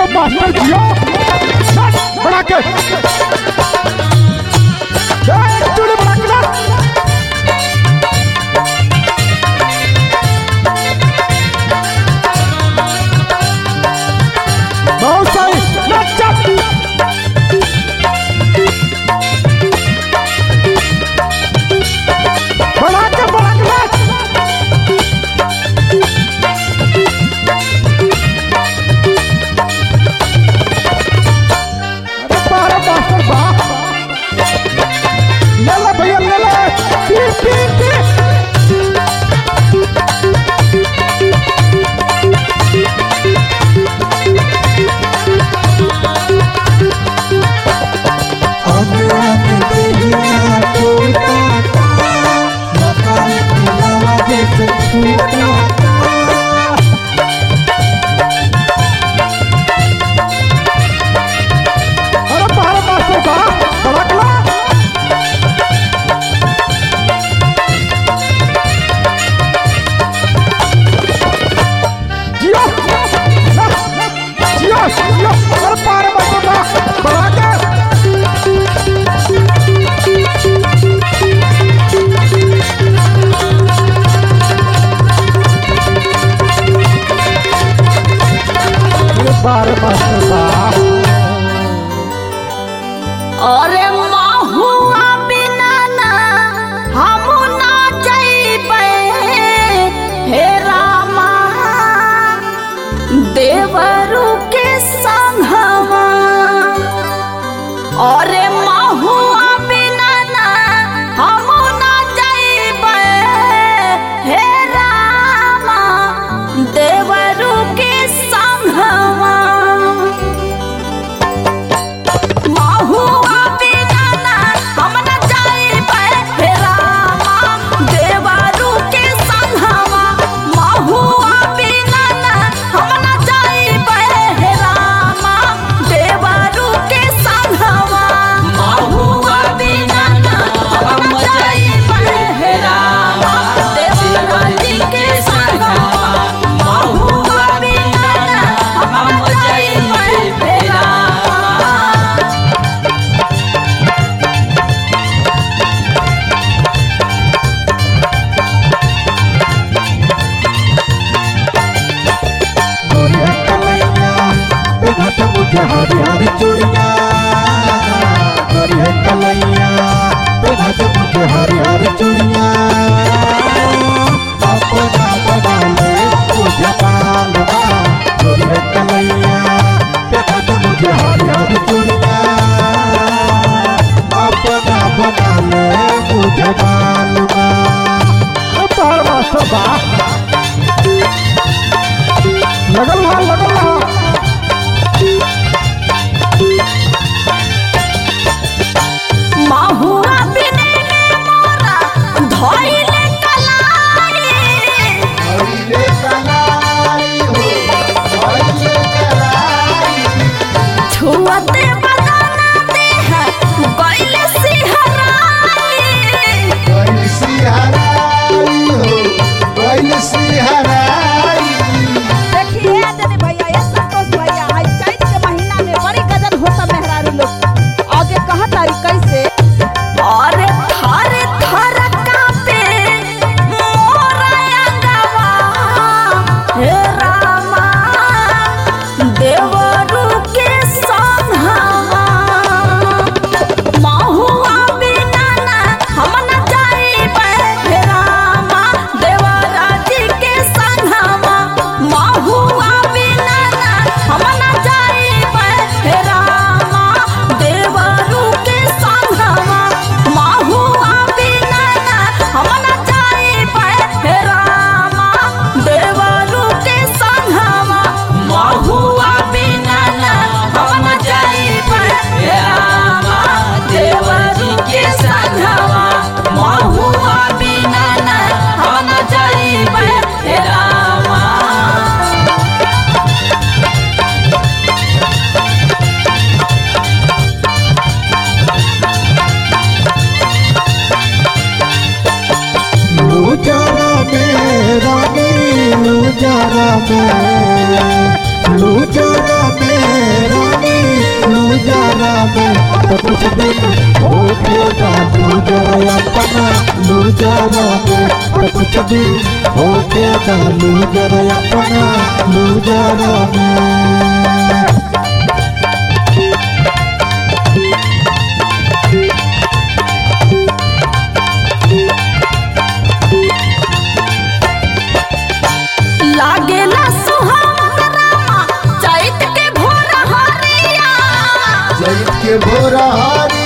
Master जियो बड़ा के चूड़ी बड़ा के बहुत सही बड़ा के भैया ले ले अरे माहुआ बिना ना हम ना जइबे हे रामा देवरू के संगवा अरे माहुआ बिना ना हम ना जइबे हे रामा देवरू के संगवा हरी हरी चूड़िया हरी है कलैया पेढ़ा के मुझे हरी हरी चूड़िया अपना बना ले तुझे पालवा हरी है कलैया पेढ़ा के मुझे हरी हरी चूड़िया अपना बना ले तुझे पालवा तार मास्टर बा लगल रहा माहुआ बिने मोरा धइले कलाई हो धइले कलाई छुअते बदना देह गइले सिहराई हो गइल सिहराई देखिए जने भैया कुछ दिन होखेगा लूजर अपना लूजर में, तो कुछ दिन होखेगा लूजर अपना लूजर में। लागेला सुहावना चैत के भोर हरिया, चैत के भोर हरिया